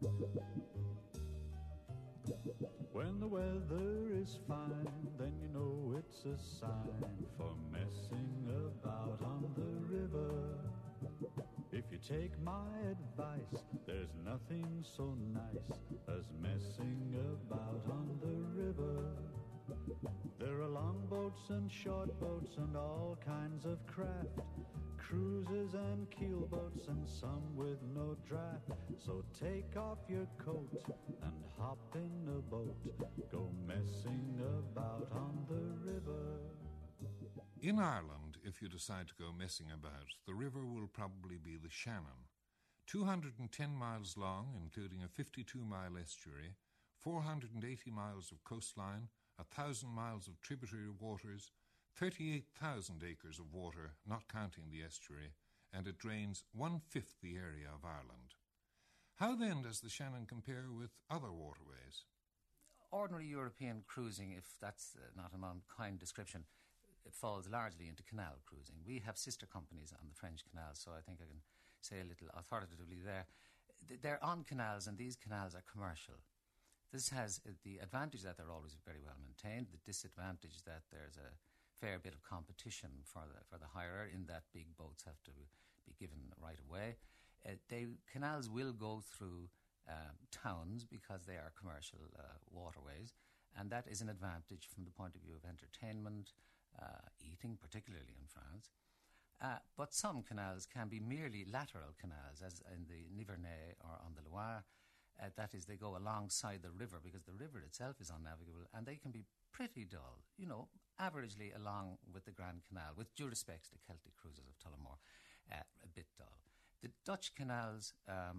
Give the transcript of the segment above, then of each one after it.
When the weather is fine, then you know it's a sign for messing about on the river. If you take my advice, there's nothing so nice as messing about on the river. There are long boats and short boats and all kinds of craft, cruises and keelboats and some with no draft. So take off your coat and hop in a boat, go messing about on the river. In Ireland, if you decide to go messing about, the river will probably be the Shannon. 210 miles long, including a 52-mile estuary, 480 miles of coastline, 1,000 miles of tributary waters, 38,000 acres of water, not counting the estuary, and it drains 1/5 the area of Ireland. How then does the Shannon compare with other waterways? Ordinary European cruising, if that's not an unkind description, it falls largely into canal cruising. We have sister companies on the French canals, so I think I can say a little authoritatively there. They're on canals, and these canals are commercial. This has the advantage that they're always very well maintained, the disadvantage that there's a fair bit of competition for the hirer, in that big boats have to be given right away. Canals will go through towns because they are commercial waterways, and that is an advantage from the point of view of entertainment, eating, particularly in France. But some canals can be merely lateral canals, as in the Nivernais or on the Loire. That is, they go alongside the river because the river itself is unnavigable, and they can be pretty dull, averagely along with the Grand Canal, with due respect to the Celtic cruises of Tullamore, a bit dull. The Dutch canals,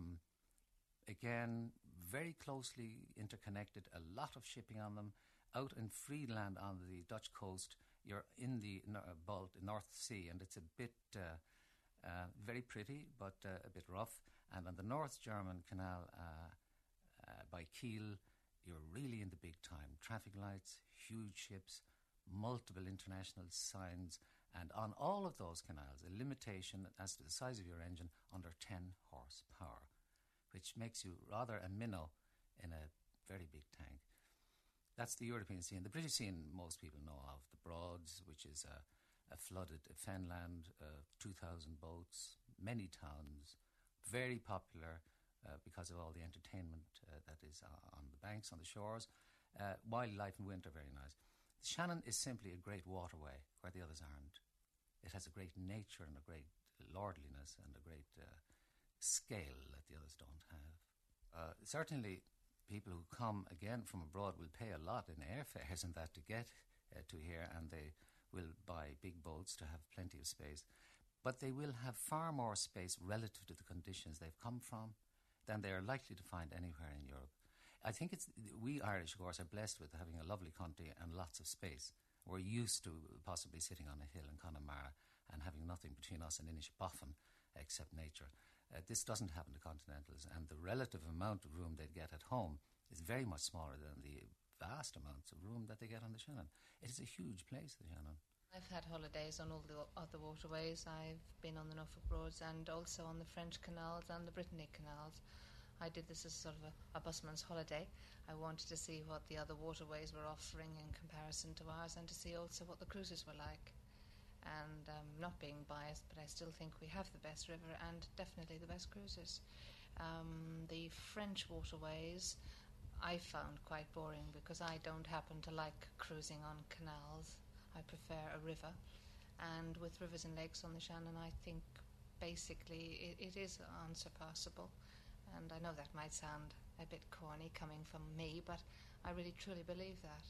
again, very closely interconnected, a lot of shipping on them. Out in Friedland on the Dutch coast, you're in the North Sea, and it's a bit very pretty, but a bit rough. And on the North German Canal by Kiel, you're really in the big time. Traffic lights, huge ships, multiple international signs, and on all of those canals, a limitation as to the size of your engine under 10 horsepower, which makes you rather a minnow in a very big tank. That's the European scene. The British scene, most people know of. The Broads, which is a flooded fenland, 2,000 boats, many towns, very popular because of all the entertainment that is on the banks, on the shores. Wildlife in winter, very nice. The Shannon is simply a great waterway where the others aren't. It has a great nature and a great lordliness and a great scale that the others don't have. Certainly, people who come again from abroad will pay a lot in airfares and that to get to here, and they will buy big boats to have plenty of space. But they will have far more space relative to the conditions they've come from than they are likely to find anywhere in Europe. I think we Irish, of course, are blessed with having a lovely country and lots of space. We're used to possibly sitting on a hill in Connemara and having nothing between us and Inishbofin except nature. This doesn't happen to continentals, and the relative amount of room they'd get at home is very much smaller than the vast amounts of room that they get on the Shannon. It is a huge place, the Shannon. I've had holidays on all the other waterways. I've been on the Norfolk Broads and also on the French canals and the Brittany canals. I did this as sort of a busman's holiday. I wanted to see what the other waterways were offering in comparison to ours, and to see also what the cruises were like. And not being biased, but I still think we have the best river and definitely the best cruises. The French waterways I found quite boring because I don't happen to like cruising on canals. I prefer a river. And with rivers and lakes on the Shannon, I think basically it is unsurpassable. And I know that might sound a bit corny coming from me, but I really truly believe that.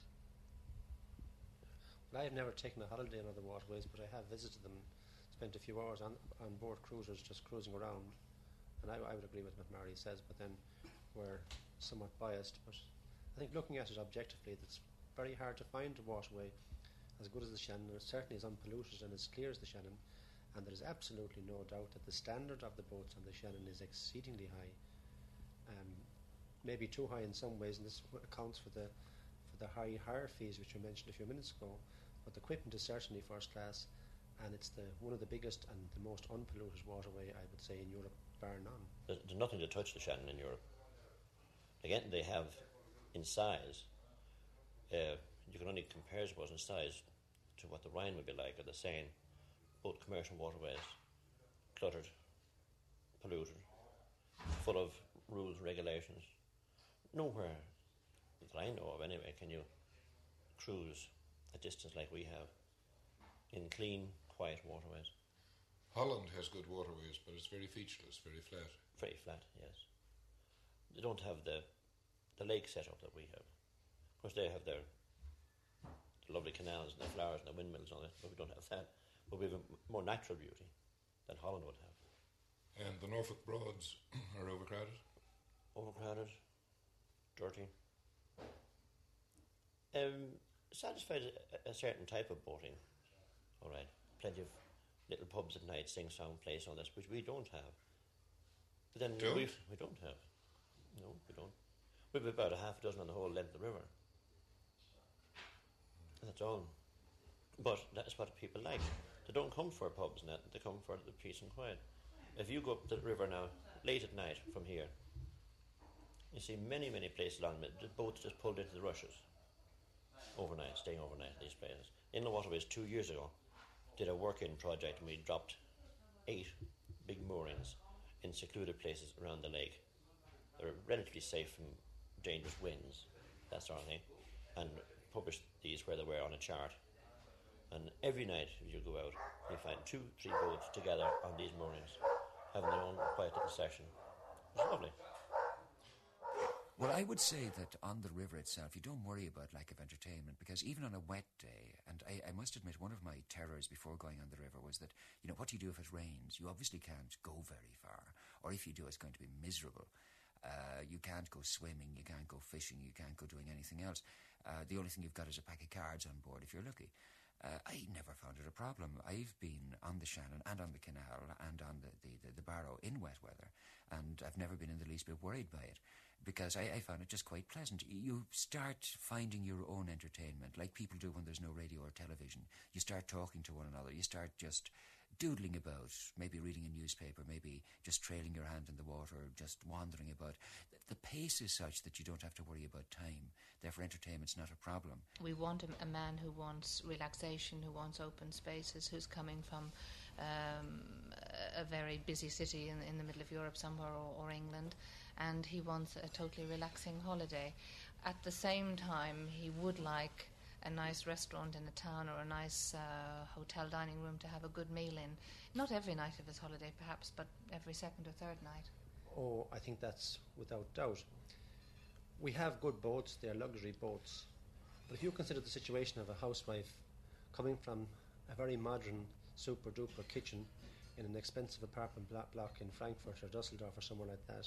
Well, I have never taken a holiday on other waterways, but I have visited them, spent a few hours on board cruisers just cruising around. And I would agree with what Mary says, but then we're somewhat biased. But I think looking at it objectively, it's very hard to find a waterway as good as the Shannon, and certainly as unpolluted and as clear as the Shannon. And there is absolutely no doubt that the standard of the boats on the Shannon is exceedingly high. Maybe too high in some ways, and this accounts for the higher fees which we mentioned a few minutes ago. But the equipment is certainly first class, and it's one of the biggest and the most unpolluted waterway, I would say, in Europe, bar none. There's nothing to touch the Shannon in Europe. Again, they have in size, you can only compare, I suppose, in size to what the Rhine would be like, or the Seine, both commercial waterways, cluttered, polluted, full of rules and regulations. Nowhere that I know of anyway can you cruise a distance like we have in clean, quiet waterways. Holland has good waterways, but it's very featureless, very flat. Very flat, yes. They don't have the lake setup that we have. Of course, they have their lovely canals and their flowers and their windmills on it, but we don't have that. But we have a more natural beauty than Holland would have. And the Norfolk Broads are overcrowded? Overcrowded, dirty. Satisfied a certain type of boating. All right, plenty of little pubs at night, sing-song place, all this, which we don't have. But then we don't have. No, we don't. We've about a half a dozen on the whole length of the river. That's all. But that's what people like. They don't come for pubs and that, they come for the peace and quiet. If you go up the river now, late at night from here, you see many, many places along the boats just pulled into the rushes. Overnight, staying overnight at these places. Inland Waterways 2 years ago did a work-in project and we dropped 8 big moorings in secluded places around the lake. They're relatively safe from dangerous winds, that sort of thing, and published these where they were on a chart. And every night as you go out, you find 2, 3 boats together on these moorings, having their own quiet little session. It's lovely. Well, I would say that on the river itself, you don't worry about lack of entertainment, because even on a wet day, and I must admit one of my terrors before going on the river was that, you know, what do you do if it rains? You obviously can't go very far, or if you do, it's going to be miserable. You can't go swimming, you can't go fishing, you can't go doing anything else. The only thing you've got is a pack of cards on board if you're lucky. I never found it a problem. I've been on the Shannon and on the canal and on the Barrow in wet weather, and I've never been in the least bit worried by it, because I found it just quite pleasant. You start finding your own entertainment, like people do when there's no radio or television. You start talking to one another. You start just doodling about, maybe reading a newspaper, maybe just trailing your hand in the water, just wandering about. The pace is such that you don't have to worry about time. Therefore, entertainment's not a problem. We want a man who wants relaxation, who wants open spaces, who's coming from a very busy city in the middle of Europe somewhere, or England, and he wants a totally relaxing holiday. At the same time, he would like a nice restaurant in a town, or a nice hotel dining room to have a good meal in. Not every night of his holiday, perhaps, but every second or third night. Oh, I think that's without doubt. We have good boats, they're luxury boats. But if you consider the situation of a housewife coming from a very modern, super-duper kitchen in an expensive apartment block in Frankfurt or Dusseldorf or somewhere like that,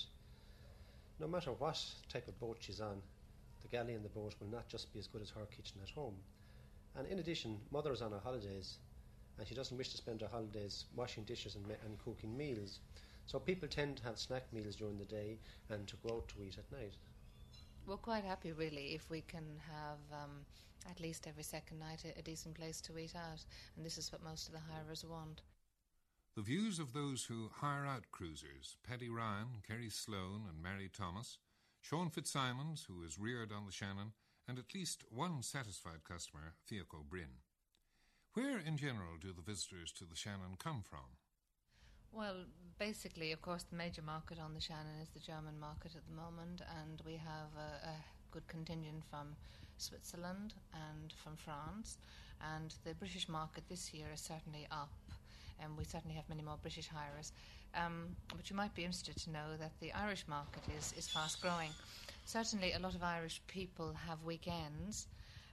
no matter what type of boat she's on, the galley in the boat will not just be as good as her kitchen at home. And in addition, mother's on her holidays, and she doesn't wish to spend her holidays washing dishes and cooking meals. So people tend to have snack meals during the day and to go out to eat at night. We're quite happy, really, if we can have at least every second night a decent place to eat out, and this is what most of the hirers want. The views of those who hire out cruisers, Paddy Ryan, Kerry Sloan and Mary Thomas, Sean Fitzsimons, who is reared on the Shannon, and at least one satisfied customer, Fiaco Bryn. Where, in general, do the visitors to the Shannon come from? Well, basically, of course, the major market on the Shannon is the German market at the moment, and we have a good contingent from Switzerland and from France, and the British market this year is certainly up, and we certainly have many more British hirers. But you might be interested to know that the Irish market is fast growing. Certainly a lot of Irish people have weekends.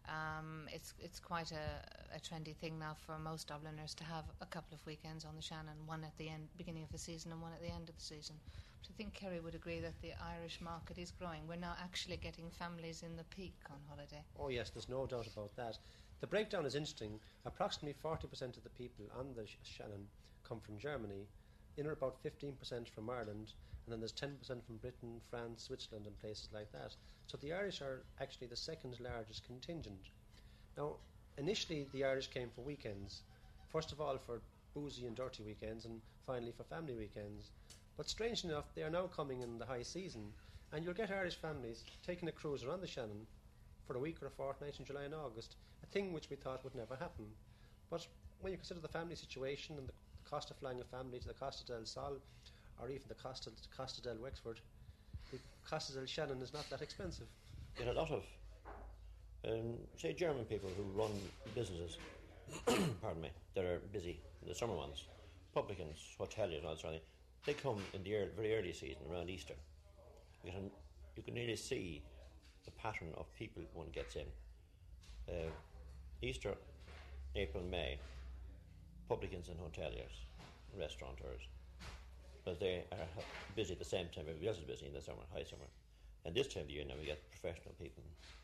It's quite a trendy thing now for most Dubliners to have a couple of weekends on the Shannon, one at the beginning of the season and one at the end of the season. But I think Kerry would agree that the Irish market is growing. We're now actually getting families in the peak on holiday. Oh yes, there's no doubt about that. The breakdown is interesting. Approximately 40% of the people on the Shannon come from Germany, in or about 15% from Ireland, and then there's 10% from Britain, France, Switzerland and places like that. So the Irish are actually the second largest contingent. Now, initially the Irish came for weekends. First of all for boozy and dirty weekends, and finally for family weekends. But strangely enough, they are now coming in the high season, And you'll get Irish families taking a cruiser on the Shannon for a week or a fortnight in July and August, a thing which we thought would never happen. But when you consider the family situation and the cost of flying a family to the Costa del Sol, or even the Costa del Wexford, the Costa del Shannon is not that expensive. Get a lot of, say, German people who run businesses, pardon me, that are busy in the summer months, publicans, hoteliers, and all that sort of thing. They come in the very early season, around Easter. You can really see the pattern of people one gets in. Easter, April, May, publicans and hoteliers, restaurateurs, because they are busy at the same time everybody else is busy in the summer, high summer. And this time of the year now we get professional people.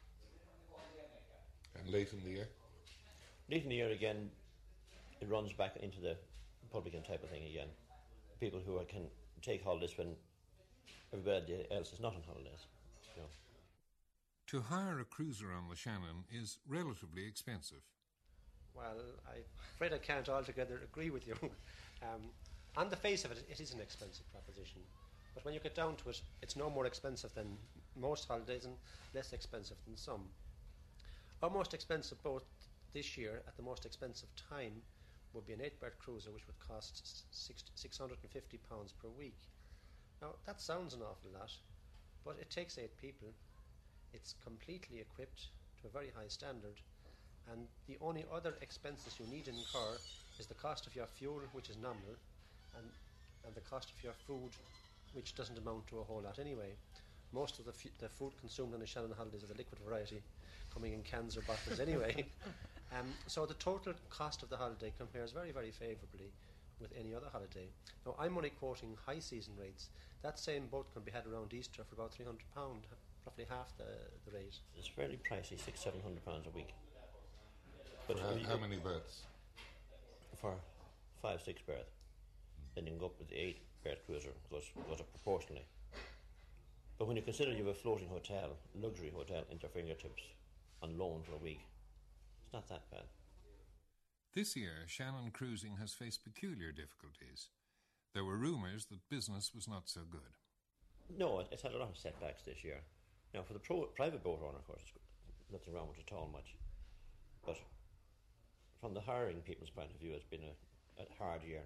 And late in the year? Late in the year again, it runs back into the publican type of thing again. People who can take holidays when everybody else is not on holidays. You know. To hire a cruiser on the Shannon is relatively expensive. Well, I'm afraid I can't altogether agree with you. On the face of it, it is an expensive proposition. But when you get down to it, it's no more expensive than most holidays and less expensive than some. Our most expensive boat this year, at the most expensive time, would be an 8-berth cruiser, which would cost £650 per week. Now, that sounds an awful lot, but it takes 8 people. It's completely equipped to a very high standard, and the only other expenses you need to incur is the cost of your fuel, which is nominal, and the cost of your food, which doesn't amount to a whole lot anyway. Most of the food consumed on the Shannon holidays is the liquid variety, coming in cans or bottles anyway. So the total cost of the holiday compares very, very favourably with any other holiday. Now, I'm only quoting high season rates. That same boat can be had around Easter for about £300, roughly half the rate. It's fairly pricey, £600-700 a week. But how many berths? For 5-6 berth. Then you can go up with the 8-berth cruiser, goes up proportionally. But when you consider you have a floating hotel, luxury hotel, at your fingertips, on loan for a week, it's not that bad. This year, Shannon Cruising has faced peculiar difficulties. There were rumours that business was not so good. No, it's had a lot of setbacks this year. Now, for the private boat owner, of course, there's nothing wrong with it at all much. But from the hiring people's point of view, it's been a hard year.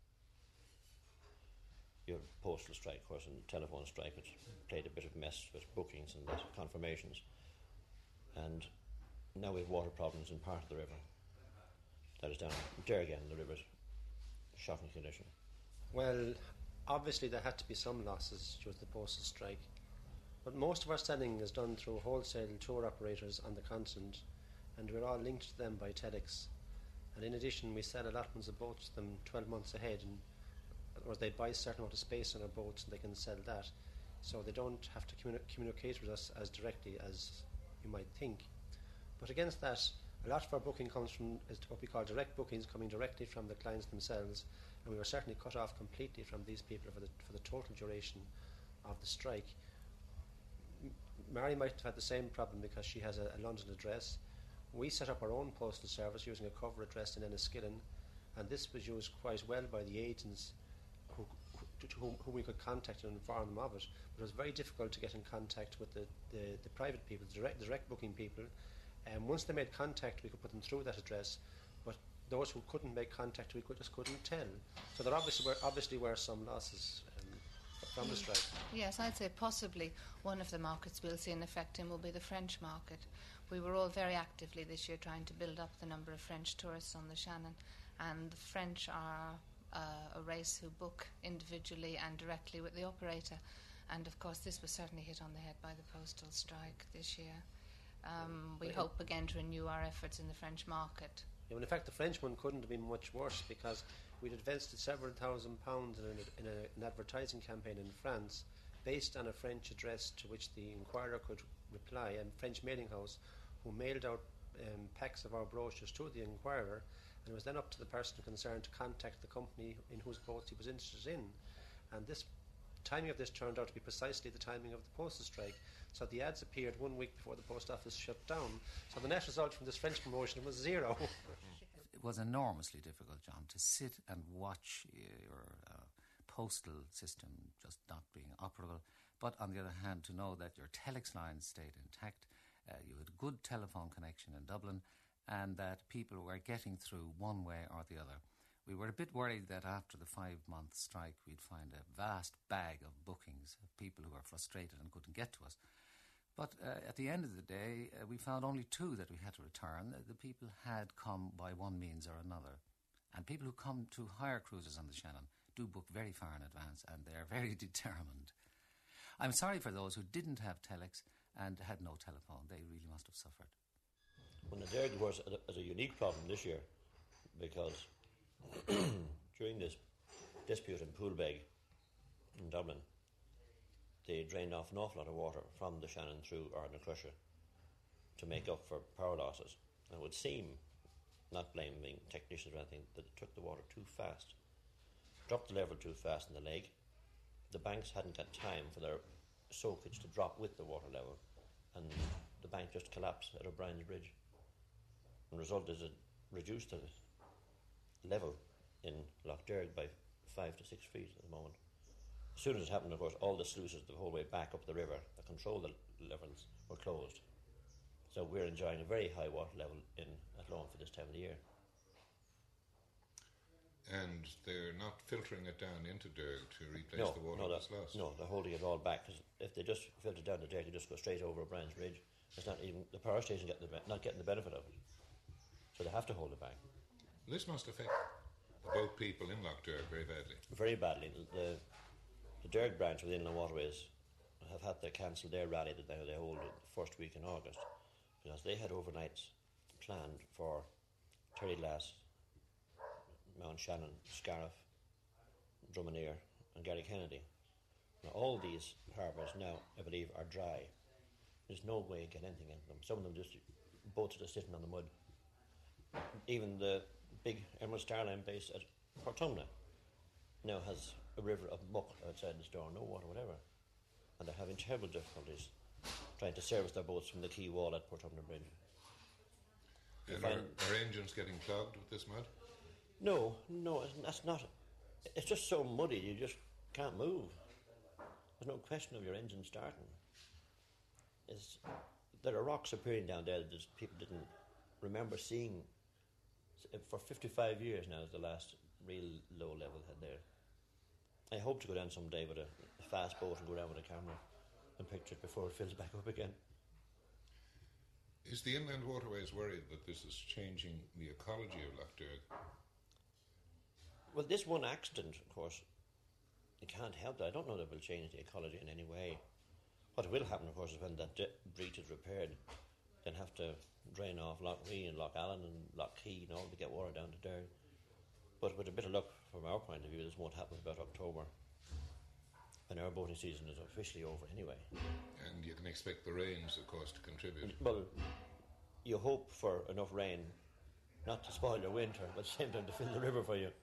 Your postal strike, of course, and telephone strike, which played a bit of mess with bookings and confirmations. And now we have water problems in part of the river. That is down there again, the river's shocking condition. Well, obviously there had to be some losses due to the postal strike. But most of our selling is done through wholesale tour operators on the continent, and we're all linked to them by TEDx. And in addition, we sell allotments of boats to them 12 months ahead, or they buy a certain amount of space on our boats and they can sell that. So they don't have to communicate with us as directly as you might think. But against that, a lot of our booking comes from what we call direct bookings, coming directly from the clients themselves, and we were certainly cut off completely from these people for the total duration of the strike. Mary might have had the same problem because she has a London address. We set up our own postal service using a cover address in Enniskillen, and this was used quite well by the agents whom we could contact and inform them of it. But it was very difficult to get in contact with the private people, the direct booking people. And once they made contact, we could put them through that address. But those who couldn't make contact, we just couldn't tell. So there obviously were some losses from the strike. Yes, I'd say possibly one of the markets we'll see an effect in will be the French market. We were all very actively this year trying to build up the number of French tourists on the Shannon, and the French are a race who book individually and directly with the operator. And of course this was certainly hit on the head by the postal strike this year. We hope again to renew our efforts in the French market. Yeah, well, in fact, the French one couldn't have been much worse because we'd invested several £1,000s in an advertising campaign in France based on a French address to which the Inquirer could reply, a French mailing house who mailed out packs of our brochures to the Inquirer, and it was then up to the person concerned to contact the company in whose boat he was interested in. And this timing of this turned out to be precisely the timing of the postal strike. So the ads appeared 1 week before the post office shut down. So the net result from this French promotion was zero. It was enormously difficult, John, to sit and watch your postal system just not being operable, But on the other hand, to know that your telex lines stayed intact, you had a good telephone connection in Dublin, and that people were getting through one way or the other. We were a bit worried that after the 5-month strike we'd find a vast bag of bookings of people who were frustrated and couldn't get to us. But at the end of the day, we found only 2 that we had to return. The people had come by one means or another. And people who come to hire cruises on the Shannon do book very far in advance, and they're very determined. I'm sorry for those who didn't have telex and had no telephone. They really must have suffered. Well, the Derg was a unique problem this year, because during this dispute in Poolbeg in Dublin, they drained off an awful lot of water from the Shannon through Ardnacrusha to make up for power losses. And it would seem, not blaming technicians or anything, that it took the water too fast, dropped the level too fast in the lake. The banks hadn't got time for their soakage to drop with the water level, and the bank just collapsed at O'Brien's Bridge. And the result is it reduced the level in Lough Derg by 5 to 6 feet at the moment. As soon as it happened, of course, all the sluices the whole way back up the river that control the levels were closed. So we're enjoying a very high water level in Athlone for this time of the year. And they're not filtering it down into Derg to replace the water that's lost? No, they're holding it all back, because if they just filter down the Derg, they just go straight over O'Brien's Ridge. It's not even the power station not getting the benefit of it. So they have to hold it back. This must affect the boat people in Lough Derg very badly. Very badly. The Derg branch within the waterways have had to cancel their rally that they hold the first week in August, because they had overnights planned for Terryglass, Mount Shannon, Scariff, Drumineer and Gary Kennedy. Now all these harbours now, I believe, are dry. There's no way to get anything into them. Some of them just, boats are just sitting on the mud. Even the big Emerald Starline base at Portumna now has a river of muck outside the store, no water whatever. And they're having terrible difficulties trying to service their boats from the quay wall at Portumna Bridge. And are engines getting clogged with this mud? No, that's not. It's just so muddy, you just can't move. There's no question of your engine starting. There are rocks appearing down there that people didn't remember seeing. For 55 years now is the last real low level head there. I hope to go down someday with a fast boat and go down with a camera and picture it before it fills back up again. Is the Inland Waterways worried that this is changing the ecology of Lough Derg? Well, this one accident, of course, you can't help that. I don't know that it will change the ecology in any way. What will happen, of course, is when that breach is repaired, they'll have to drain off Lough Ree and Lough Allen and Lough Key and all to get water down to Derg. But with a bit of luck, from our point of view, this won't happen about October, and our boating season is officially over anyway. And you can expect the rains, of course, to contribute. Well, you hope for enough rain, not to spoil your winter, but at the same time to fill the river for you.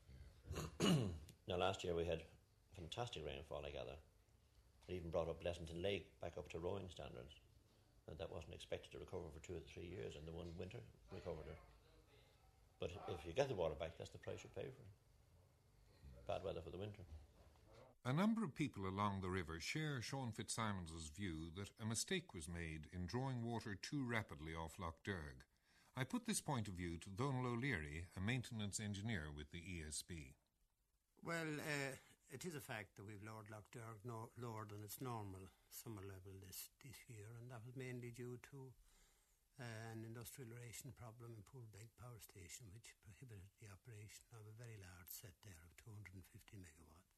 Now, last year we had fantastic rainfall, I gather. It even brought up Pleasanton Lake back up to rowing standards. And that wasn't expected to recover for 2 or 3 years, and the one winter recovered it. But if you get the water back, that's the price you pay for it. Bad weather for the winter. A number of people along the river share Sean Fitzsimons' view that a mistake was made in drawing water too rapidly off Lough Derg. I put this point of view to Donal O'Leary, a maintenance engineer with the ESB. Well, it is a fact that we've lowered Lough Derg lower than its normal summer level this year, and that was mainly due to an industrial aeration problem in Poolbeg Power Station, which prohibited the operation of a very large set there of 250 megawatt.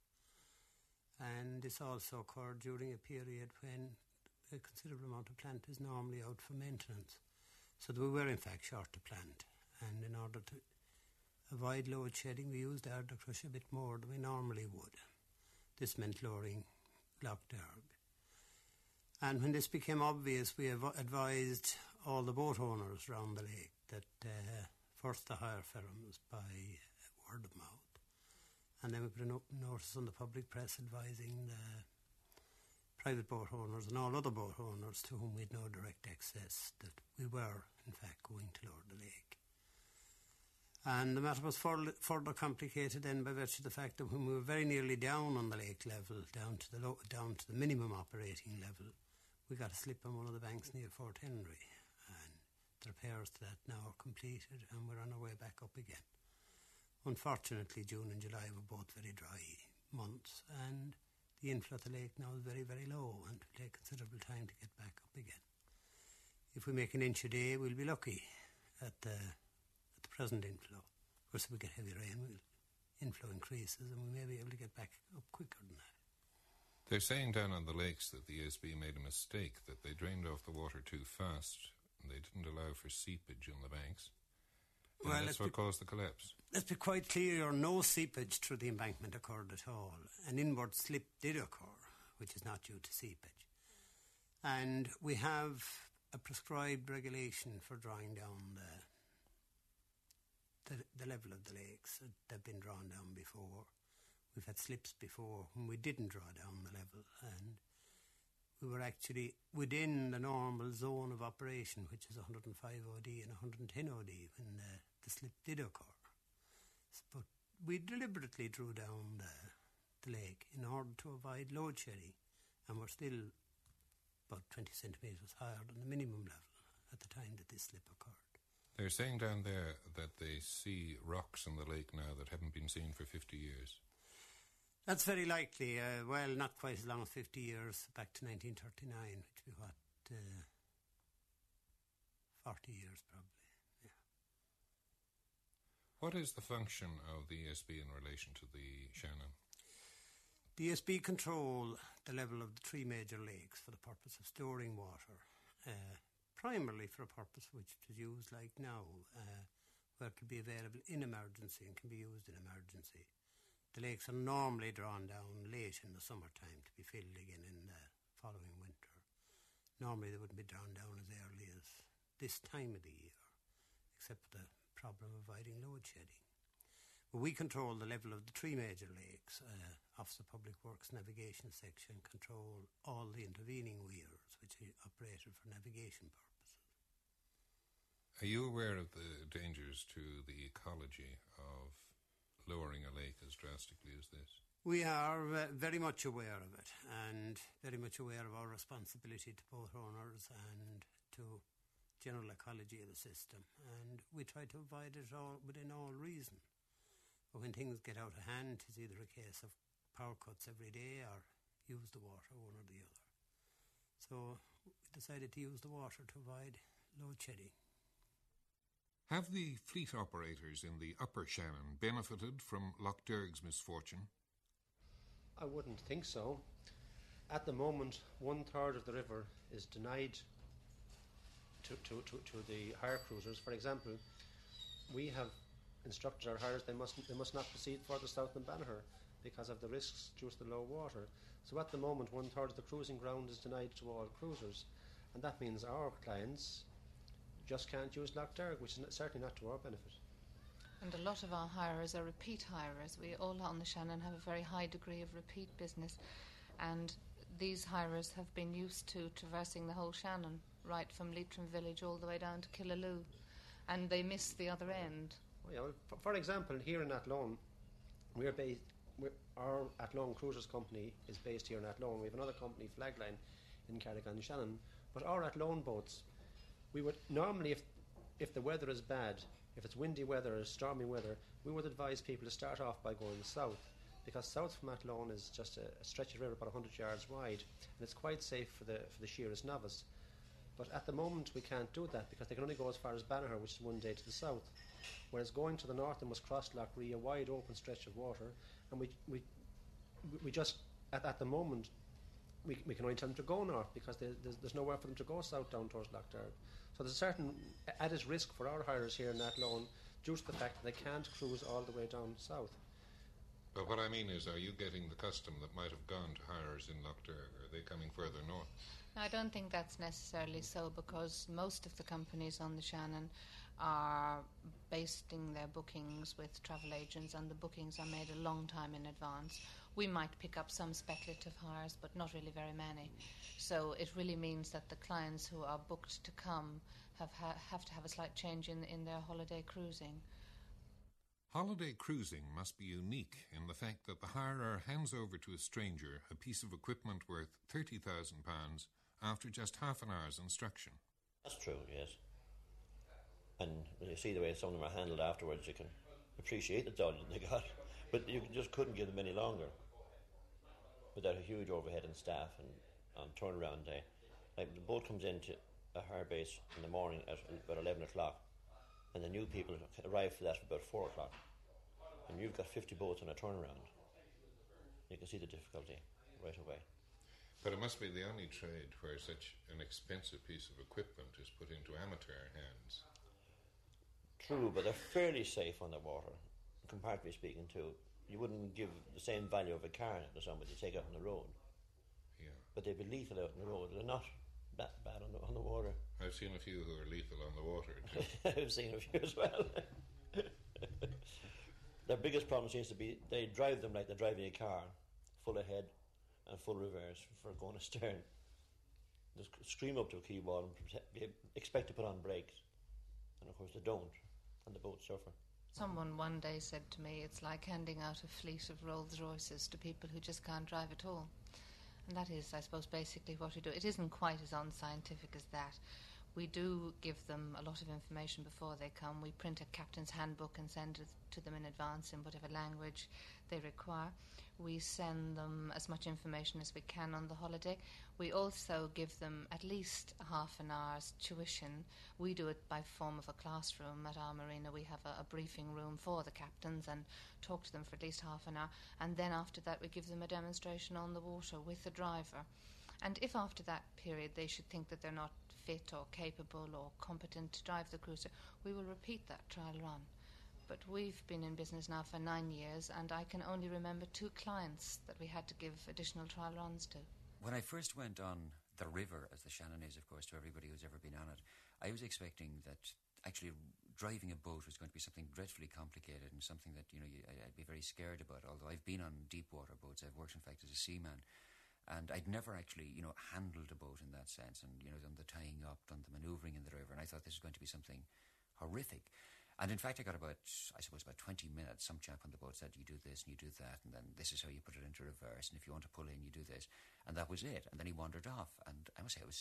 And this also occurred during a period when a considerable amount of plant is normally out for maintenance. So we were in fact short of plant, and in order to avoid load shedding, we used Ardnacrusha a bit more than we normally would. This meant lowering Lough Derg. And when this became obvious, we advised all the boat owners around the lake that first to hire ferrums by word of mouth, and then we put a notice on the public press advising the private boat owners and all other boat owners to whom we had no direct access that we were in fact going to lower the lake. And the matter was further complicated then by virtue of the fact that when we were very nearly down on the lake level, down to the minimum operating level, we got a slip on one of the banks near Fort Henry. And the repairs to that now are completed and we're on our way back up again. Unfortunately, June and July were both very dry months, and the inflow at the lake now is very, very low, and it will take considerable time to get back up again. If we make an inch a day, we'll be lucky at the present inflow. Of course, if we get heavy rain, inflow increases, and we may be able to get back up quicker than that. They're saying down on the lakes that the ESB made a mistake, that they drained off the water too fast, and they didn't allow for seepage on the banks. And well, that's what caused the collapse. Let's be quite clear, no seepage through the embankment occurred at all. An inward slip did occur, which is not due to seepage. And we have a prescribed regulation for drawing down the level of the lakes. They've been drawn down before. We've had slips before when we didn't draw down the level, and we were actually within the normal zone of operation, which is 105 OD and 110 OD when the slip did occur. But we deliberately drew down the lake in order to avoid load shedding, and we're still about 20 centimetres higher than the minimum level at the time that this slip occurred. They're saying down there that they see rocks in the lake now that haven't been seen for 50 years. That's very likely. Well, not quite as long as 50 years, back to 1939, which would be 40 years probably. Yeah. What is the function of the ESB in relation to the Shannon? The ESB control the level of the three major lakes for the purpose of storing water, primarily for a purpose which is used like now, where it can be available in emergency and can be used in emergency. The lakes are normally drawn down late in the summertime to be filled again in the following winter. Normally they wouldn't be drawn down as early as this time of the year, except for the problem of avoiding load shedding. But we control the level of the three major lakes. Office of Public Works Navigation Section control all the intervening weirs, which are operated for navigation purposes. Are you aware of the dangers to the ecology of lowering a lake as drastically as this? We are very much aware of it, and very much aware of our responsibility to both owners and to general ecology of the system, and we try to avoid it all within all reason. But when things get out of hand, it's either a case of power cuts every day or use the water, one or the other. So we decided to use the water to avoid load shedding. Have the fleet operators in the Upper Shannon benefited from Lough Derg's misfortune? I wouldn't think so. At the moment, 1/3 of the river is denied to the hire cruisers. For example, we have instructed our hires they must not proceed further south than Banagher because of the risks due to the low water. So at the moment, 1/3 of the cruising ground is denied to all cruisers, and that means our clients just can't use Lough Derg, which is certainly not to our benefit. And a lot of our hirers are repeat hirers. We all on the Shannon have a very high degree of repeat business, and these hirers have been used to traversing the whole Shannon, right from Leitrim village all the way down to Killaloe, and they miss the other end. Well, for example, here in Athlone, our Athlone Cruisers Company is based here in Athlone. We have another company, Flagline, in Carrick-on-Shannon. But our Athlone boats, we would normally, if the weather is bad, if it's windy weather or stormy weather, we would advise people to start off by going south, because south from Athlone is just a stretch of river about 100 yards wide, and it's quite safe for the sheerest novice. But at the moment we can't do that because they can only go as far as Banagher, which is one day to the south. Whereas going to the north, they must cross Lough Ree, a wide open stretch of water, and we just at the moment we can only tell them to go north because there's nowhere for them to go south down towards Lough Derg. So there's a certain added risk for our hires here in Athlone due to the fact that they can't cruise all the way down south. But what I mean is, are you getting the custom that might have gone to hires in Lough Derg? Are they coming further north? I don't think that's necessarily so, because most of the companies on the Shannon are basing their bookings with travel agents, and the bookings are made a long time in advance. We might pick up some speculative hires, but not really very many. So it really means that the clients who are booked to come have to have a slight change in their holiday cruising. Holiday cruising must be unique in the fact that the hirer hands over to a stranger a piece of equipment worth £30,000 after just half an hour's instruction. That's true, yes. And when you see the way some of them are handled afterwards, you can appreciate the dodge they got. But you just couldn't give them any longer without a huge overhead and staff and on turnaround day. Like the boat comes into a hire base in the morning at about 11 o'clock, and the new people arrive for that at about 4 o'clock. And you've got 50 boats on a turnaround. You can see the difficulty right away. But it must be the only trade where such an expensive piece of equipment is put into amateur hands. True, but they're fairly safe on the water, comparatively speaking too. You wouldn't give the same value of a car to somebody to take out on the road. Yeah. But they'd be lethal out on the road. They're not that bad on the water. I've seen a few who are lethal on the water too. I've seen a few as well. Their biggest problem seems to be they drive them like they're driving a car, full ahead and full reverse for going astern. Just scream up to a key wall and expect to put on brakes. And of course they don't, and the boats suffer. Someone one day said to me, it's like handing out a fleet of Rolls Royces to people who just can't drive at all. And that is, I suppose, basically what we do. It isn't quite as unscientific as that. We do give them a lot of information before they come. We print a captain's handbook and send it to them in advance in whatever language they require. We send them as much information as we can on the holiday. We also give them at least half an hour's tuition. We do it by form of a classroom at our marina. We have a briefing room for the captains and talk to them for at least half an hour. And then after that we give them a demonstration on the water with the driver. And if after that period they should think that they're not fit or capable or competent to drive the cruiser, we will repeat that trial run. But we've been in business now for 9 years, and I can only remember 2 clients that we had to give additional trial runs to. When I first went on the river, as the Shannon is, of course, to everybody who's ever been on it, I was expecting that actually driving a boat was going to be something dreadfully complicated and something that, I'd be very scared about, although I've been on deep water boats. I've worked, in fact, as a seaman. And I'd never actually, handled a boat in that sense and, done the tying up, done the manoeuvring in the river. And I thought this was going to be something horrific. And in fact, I got about 20 minutes. Some chap on the boat said, you do this and you do that, and then this is how you put it into reverse, and if you want to pull in, you do this. And that was it. And then he wandered off. And I must say, I was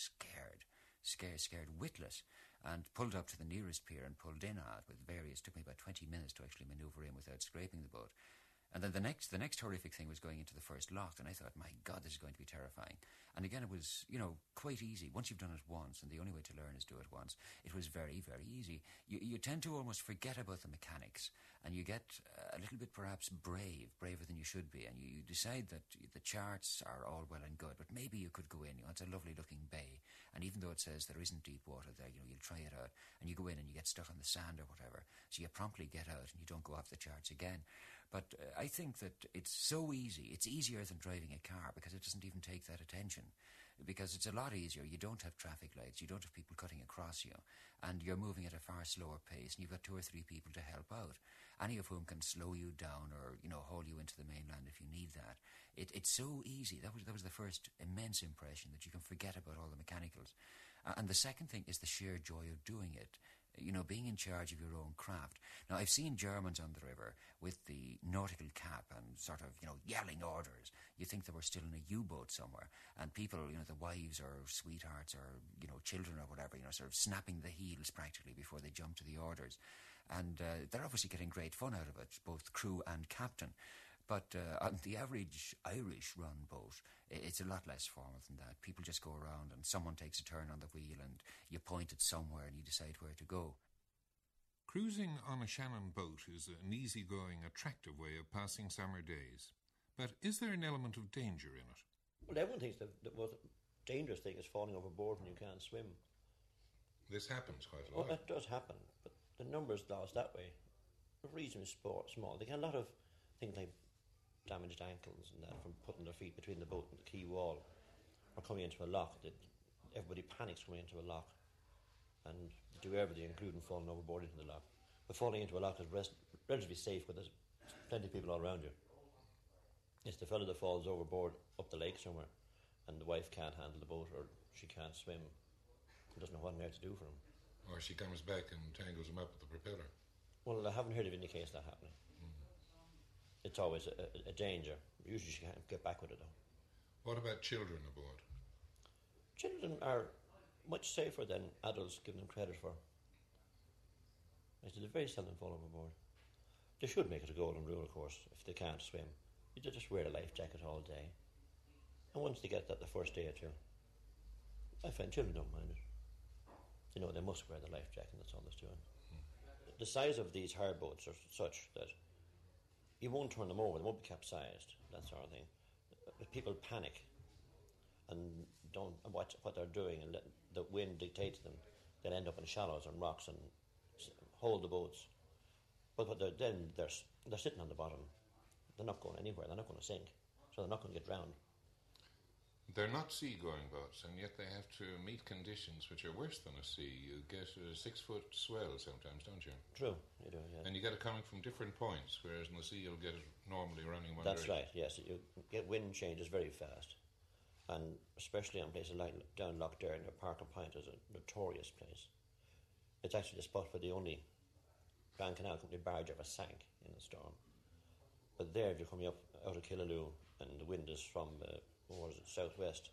scared witless, and pulled up to the nearest pier and pulled in on it with various. It took me about 20 minutes to actually manoeuvre in without scraping the boat. And then the next horrific thing was going into the first lock, and I thought, my God, this is going to be terrifying. And again, it was, quite easy. Once you've done it once, and the only way to learn is do it once, it was very, very easy. You tend to almost forget about the mechanics, and you get a little bit perhaps braver than you should be, and you decide that the charts are all well and good, but maybe you could go in. It's a lovely looking bay, and even though it says there isn't deep water there, you'll try it out, and you go in and you get stuck on the sand or whatever, so you promptly get out and you don't go off the charts again. But I think that it's so easy. It's easier than driving a car because it doesn't even take that attention. Because it's a lot easier. You don't have traffic lights. You don't have people cutting across you. And you're moving at a far slower pace. And you've got 2 or 3 people to help out. Any of whom can slow you down or, haul you into the mainland if you need that. It's so easy. That was the first immense impression, that you can forget about all the mechanicals. And the second thing is the sheer joy of doing it. Being in charge of your own craft. Now, I've seen Germans on the river with the nautical cap and sort of, yelling orders. You think they were still in a U-boat somewhere. And people, the wives or sweethearts or, children or whatever, sort of snapping the heels practically before they jump to the orders. And they're obviously getting great fun out of it, both crew and captain. But on the average Irish-run boat, it's a lot less formal than that. People just go around and someone takes a turn on the wheel and you point it somewhere and you decide where to go. Cruising on a Shannon boat is an easygoing, attractive way of passing summer days. But is there an element of danger in it? Well, everyone thinks the most dangerous thing is falling overboard when you can't swim. This happens quite a lot. Well, it does happen, but the numbers lost that way are reasonably small. They get a lot of things like damaged ankles and that from putting their feet between the boat and the quay wall or coming into a lock. Everybody panics coming into a lock and do everything, including falling overboard into the lock. But falling into a lock is relatively safe because there's plenty of people all around you. It's the fellow that falls overboard up the lake somewhere and the wife can't handle the boat or she can't swim and doesn't know what on earth to do for him. Or she comes back and tangles him up with the propeller. Well, I haven't heard of any case of that happening. It's always a danger. Usually you can't get back with it, though. What about children aboard? Children are much safer than adults give them credit for. They very seldom fall overboard. They should make it a golden rule, of course, if they can't swim. You just wear a life jacket all day. And once they get that the first day or two, I find children don't mind it. You know, they must wear the life jacket, that's all they're doing. The size of these hard boats are such that you won't turn them over, they won't be capsized, that sort of thing. But people panic and don't watch what they're doing and let the wind dictate to them. They'll end up in shallows and rocks and hold the boats. But they're sitting on the bottom. They're not going anywhere, they're not going to sink, so they're not going to get drowned. They're not sea-going boats, and yet they have to meet conditions which are worse than a sea. You get a 6-foot swell sometimes, don't you? True, you do, yeah. And you get it coming from different points, whereas in the sea you'll get it normally running one That's direction. right, yes. You get wind changes very fast. And especially on places like down Loch Derry, near Parker Point is a notorious place. It's actually the spot where the only Grand Canal Company barge ever sank in a storm. But there, if you're coming up out of Killaloe and the wind is from southwest,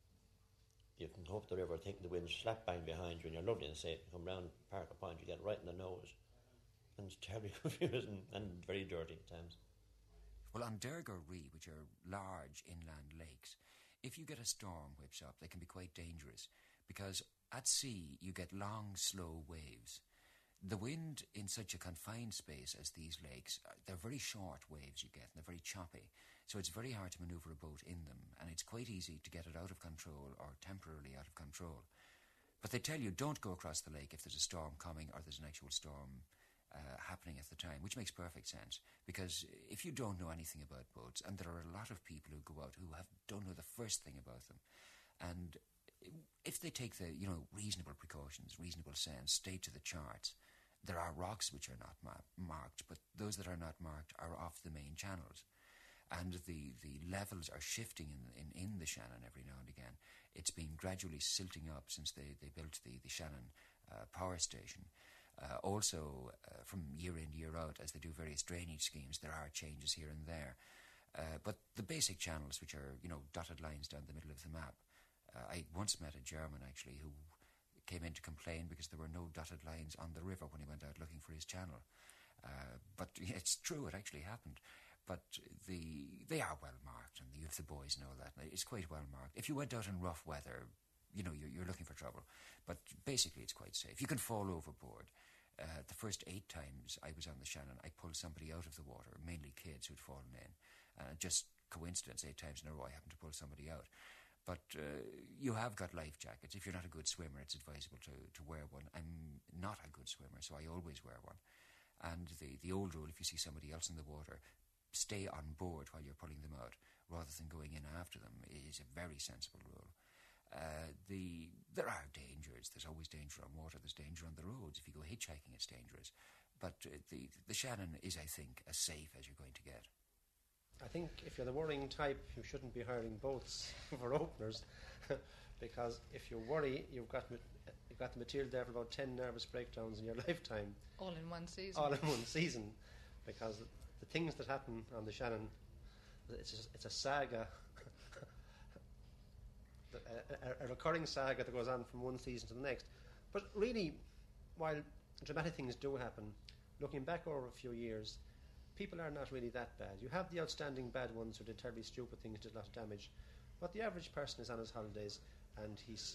you can go up the river thinking the wind's slap bang behind you and you're lovely and safe. You come round Parker Point, you get right in the nose, and it's terribly confusing and very dirty at times. Well, on Derrygor Ree, which are large inland lakes, if you get a storm whips up, they can be quite dangerous, because at sea you get long, slow waves. The wind in such a confined space as these lakes, they're very short waves you get, and they're very choppy. So it's very hard to manoeuvre a boat in them, and it's quite easy to get it out of control or temporarily out of control. But they tell you don't go across the lake if there's a storm coming or there's an actual storm happening at the time, which makes perfect sense, because if you don't know anything about boats, and there are a lot of people who go out who don't know the first thing about them, and if they take the reasonable precautions, reasonable sense, stay to the charts, there are rocks which are not marked, but those that are not marked are off the main channels. And the levels are shifting in the Shannon every now and again. It's been gradually silting up since they built the Shannon power station. Also, from year in, year out, as they do various drainage schemes, there are changes here and there. But the basic channels, which are, dotted lines down the middle of the map, I once met a German, actually, who came in to complain because there were no dotted lines on the river when he went out looking for his channel. But it's true, it actually happened. But they are well marked, and the boys know that. It's quite well marked. If you went out in rough weather, you're looking for trouble. But basically, it's quite safe. You can fall overboard. The first 8 times I was on the Shannon, I pulled somebody out of the water, mainly kids who'd fallen in. Just coincidence, 8 times in a row, I happened to pull somebody out. But you have got life jackets. If you're not a good swimmer, it's advisable to wear one. I'm not a good swimmer, so I always wear one. And the old rule, if you see somebody else in the water, stay on board while you're pulling them out, rather than going in after them, is a very sensible rule. There are dangers. There's always danger on water. There's danger on the roads. If you go hitchhiking, it's dangerous. But the Shannon is, I think, as safe as you're going to get. I think if you're the worrying type, you shouldn't be hiring boats for openers, because if you worry, you've got the material there for about 10 nervous breakdowns in your lifetime. All in one season. All in one season, because the things that happen on the Shannon, it's a saga, a recurring saga that goes on from one season to the next. But really, while dramatic things do happen, looking back over a few years, people are not really that bad. You have the outstanding bad ones who did terribly stupid things, did a lot of damage, but the average person is on his holidays, and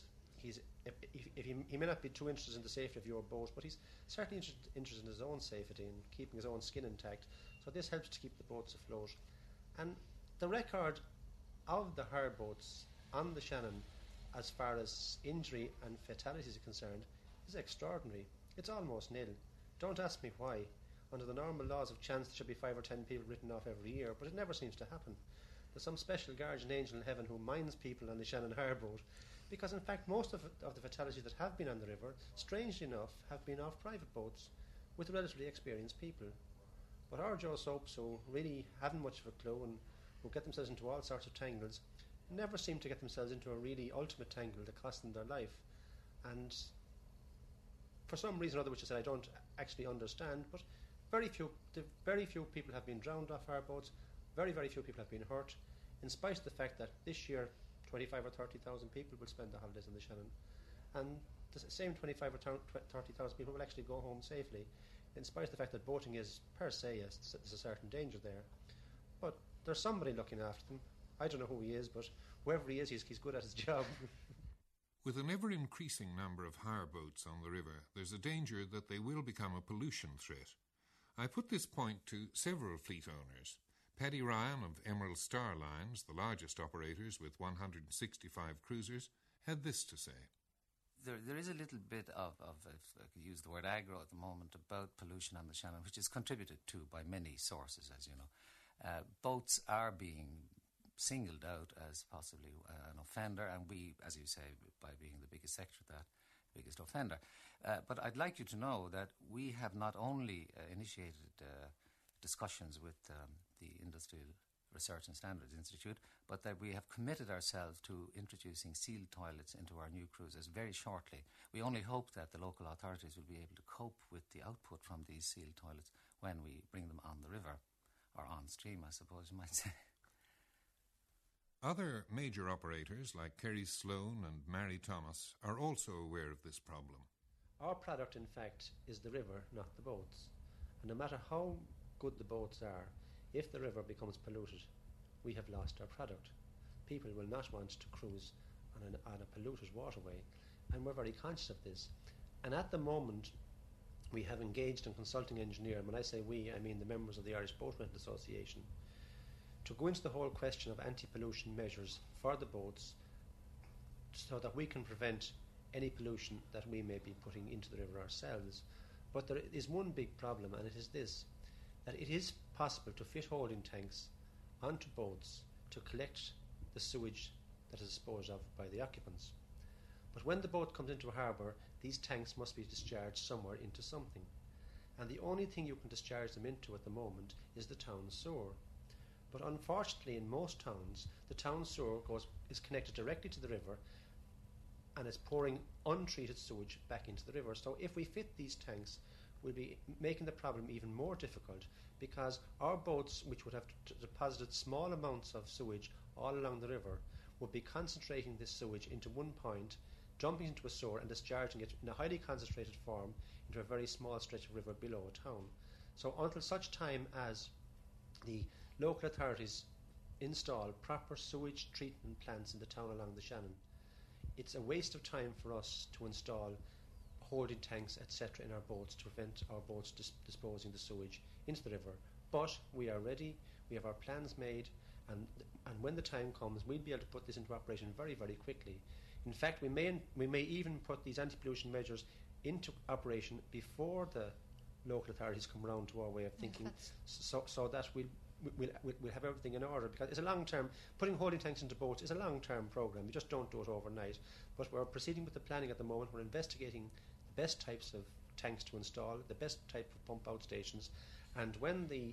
he may not be too interested in the safety of your boat, but he's certainly interested in his own safety and keeping his own skin intact. So this helps to keep the boats afloat. And the record of the hard boats on the Shannon, as far as injury and fatalities are concerned, is extraordinary. It's almost nil. Don't ask me why. Under the normal laws of chance, there should be 5 or 10 people written off every year, but it never seems to happen. There's some special guardian angel in heaven who minds people on the Shannon hard boat, because in fact most of the fatalities that have been on the river, strangely enough, have been off private boats with relatively experienced people. But our Joe Soaps, who really haven't much of a clue and who get themselves into all sorts of tangles, never seem to get themselves into a really ultimate tangle that costs them their life. And for some reason or other, which I said I don't actually understand, but very few people have been drowned off our boats. Very, very few people have been hurt, in spite of the fact that this year 25 or 30,000 people will spend the holidays in the Shannon, and the same 25 or 30,000 people will actually go home safely, in spite of the fact that boating is per se, there's a certain danger there. But there's somebody looking after them. I don't know who he is, but whoever he is, he's good at his job. With an ever-increasing number of hire boats on the river, there's a danger that they will become a pollution threat. I put this point to several fleet owners. Paddy Ryan of Emerald Star Lines, the largest operators with 165 cruisers, had this to say. There is a little bit of, if I could use the word aggro at the moment, about pollution on the Shannon, which is contributed to by many sources, as you know. Boats are being singled out as possibly an offender, and we, as you say, by being the biggest sector of that, biggest offender. But I'd like you to know that we have not only initiated discussions with the Industrial Research and Standards Institute, but that we have committed ourselves to introducing sealed toilets into our new cruises very shortly. We only hope that the local authorities will be able to cope with the output from these sealed toilets when we bring them on the river, or on stream, I suppose you might say. Other major operators like Kerry Sloan and Mary Thomas are also aware of this problem. Our product, in fact, is the river, not the boats. And no matter how good the boats are, if the river becomes polluted, we have lost our product. People will not want to cruise on a polluted waterway, and we're very conscious of this. And at the moment, we have engaged a consulting engineer, and when I say we, I mean the members of the Irish Boat Rental Association, to go into the whole question of anti-pollution measures for the boats so that we can prevent any pollution that we may be putting into the river ourselves. But there is one big problem, and it is this, that it is possible to fit holding tanks onto boats to collect the sewage that is disposed of by the occupants. But when the boat comes into a harbour, these tanks must be discharged somewhere into something. And the only thing you can discharge them into at the moment is the town sewer. But unfortunately, in most towns, the town sewer is connected directly to the river and is pouring untreated sewage back into the river. So if we fit these tanks, we'll be making the problem even more difficult, because our boats, which would have deposited small amounts of sewage all along the river, would be concentrating this sewage into one point, dumping into a sewer and discharging it in a highly concentrated form into a very small stretch of river below a town. So until such time as the local authorities install proper sewage treatment plants in the town along the Shannon, it's a waste of time for us to install holding tanks, etc. in our boats to prevent our boats disposing the sewage into the river. But we are ready, we have our plans made, and when the time comes, we'll be able to put this into operation very, very quickly. In fact, we may even put these anti-pollution measures into operation before the local authorities come around to our way of thinking, so that we'll have everything in order, because it's a long-term, putting holding tanks into boats is a long-term programme. You just don't do it overnight. But we're proceeding with the planning at the moment. We're investigating the best types of tanks to install, the best type of pump-out stations, and when the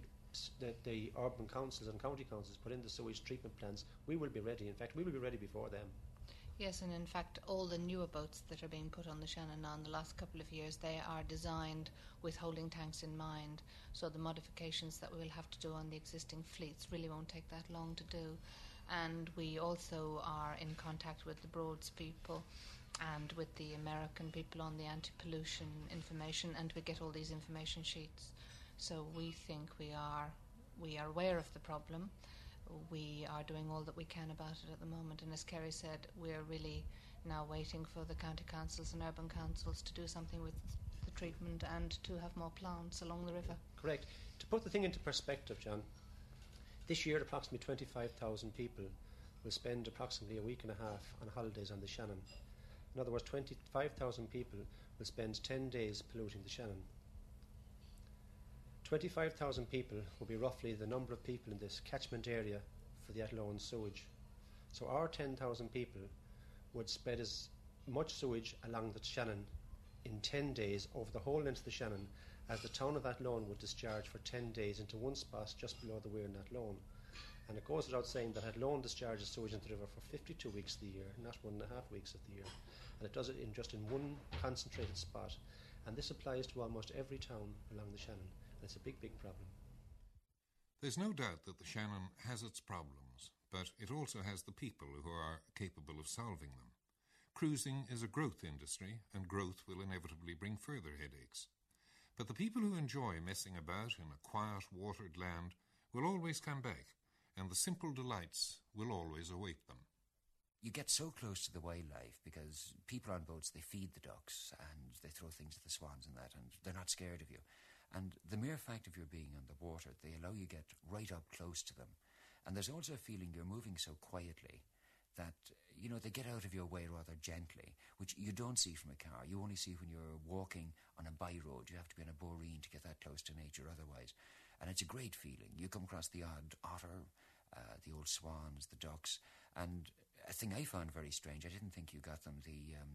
urban councils and county councils put in the sewage treatment plants, we will be ready. In fact, we will be ready before them. Yes, and in fact, all the newer boats that are being put on the Shannon now in the last couple of years, they are designed with holding tanks in mind. So the modifications that we will have to do on the existing fleets really won't take that long to do. And we also are in contact with the Broads people and with the American people on the anti-pollution information, and we get all these information sheets. So we think we are aware of the problem. We are doing all that we can about it at the moment, and as Kerry said, we're really now waiting for the county councils and urban councils to do something with the treatment and to have more plants along the river. Correct. To put the thing into perspective, John, this year approximately 25,000 people will spend approximately a week and a half on holidays on the Shannon. In other words, 25,000 people will spend 10 days polluting the Shannon. 25,000 people will be roughly the number of people in this catchment area for the Athlone sewage. So our 10,000 people would spread as much sewage along the Shannon in 10 days over the whole length of the Shannon as the town of Athlone would discharge for 10 days into one spot just below the weir in Athlone. And it goes without saying that Athlone discharges sewage into the river for 52 weeks of the year, not 1.5 weeks of the year. And it does it in just in one concentrated spot. And this applies to almost every town along the Shannon. It's a big, big problem. There's no doubt that the Shannon has its problems, but it also has the people who are capable of solving them. Cruising is a growth industry, and growth will inevitably bring further headaches. But the people who enjoy messing about in a quiet, watered land will always come back, and the simple delights will always await them. You get so close to the wildlife because people on boats, they feed the ducks and they throw things at the swans and that, and they're not scared of you. And the mere fact of your being on the water, they allow you to get right up close to them. And there's also a feeling you're moving so quietly that, you know, they get out of your way rather gently, which you don't see from a car. You only see when you're walking on a by-road. You have to be on a boreen to get that close to nature otherwise. And it's a great feeling. You come across the odd otter, the old swans, the ducks, and a thing I found very strange, I didn't think you got them,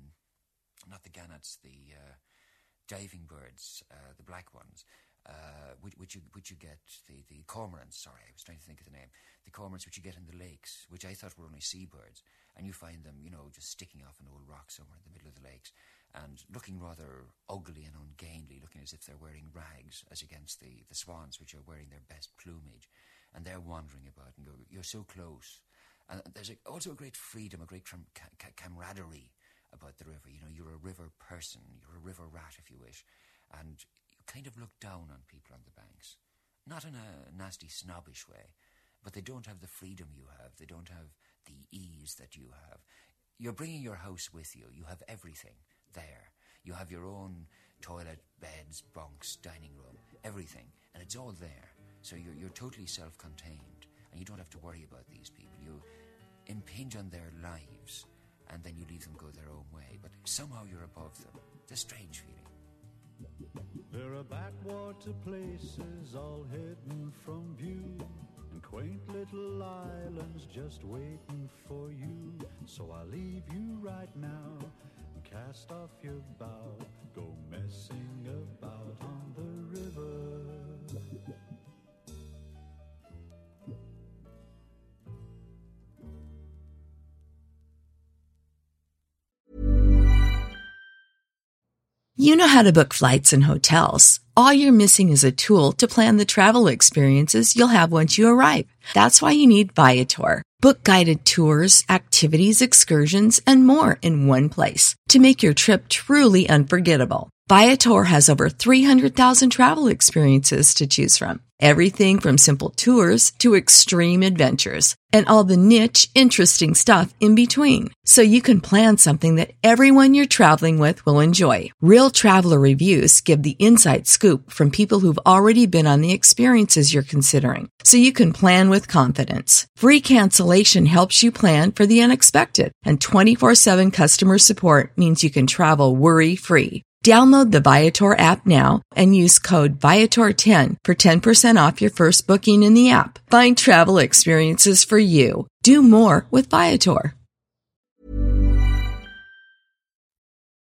not the gannets, the diving birds, the black ones, which you get, the cormorants, sorry, I was trying to think of the name, the cormorants which you get in the lakes, which I thought were only seabirds, and you find them, you know, just sticking off an old rock somewhere in the middle of the lakes, and looking rather ugly and ungainly, looking as if they're wearing rags, as against the swans, which are wearing their best plumage, and they're wandering about, and you're so close. And there's also a great freedom, a great camaraderie about the river. You know, you're a river person, you're a river rat, if you wish, and you kind of look down on people on the banks. Not in a nasty, snobbish way, but they don't have the freedom you have. They don't have the ease that you have. You're bringing your house with you. You have everything there. You have your own toilet, beds, bunks, dining room, everything, and it's all there. So you're totally self-contained, and you don't have to worry about these people. You impinge on their lives, and then you leave them go their own way. But somehow you're above them. It's a strange feeling. There are backwater places all hidden from view, and quaint little islands just waiting for you. So I'll leave you right now and cast off your bow. Go messing about on the river. You know how to book flights and hotels. All you're missing is a tool to plan the travel experiences you'll have once you arrive. That's why you need Viator. Book guided tours, activities, excursions, and more in one place to make your trip truly unforgettable. Viator has over 300,000 travel experiences to choose from. Everything from simple tours to extreme adventures and all the niche, interesting stuff in between. So you can plan something that everyone you're traveling with will enjoy. Real traveler reviews give the inside scoop from people who've already been on the experiences you're considering. So you can plan with confidence. Free cancellation helps you plan for the unexpected. And 24/7 customer support means you can travel worry-free. Download the Viator app now and use code Viator10 for 10% off your first booking in the app. Find travel experiences for you. Do more with Viator.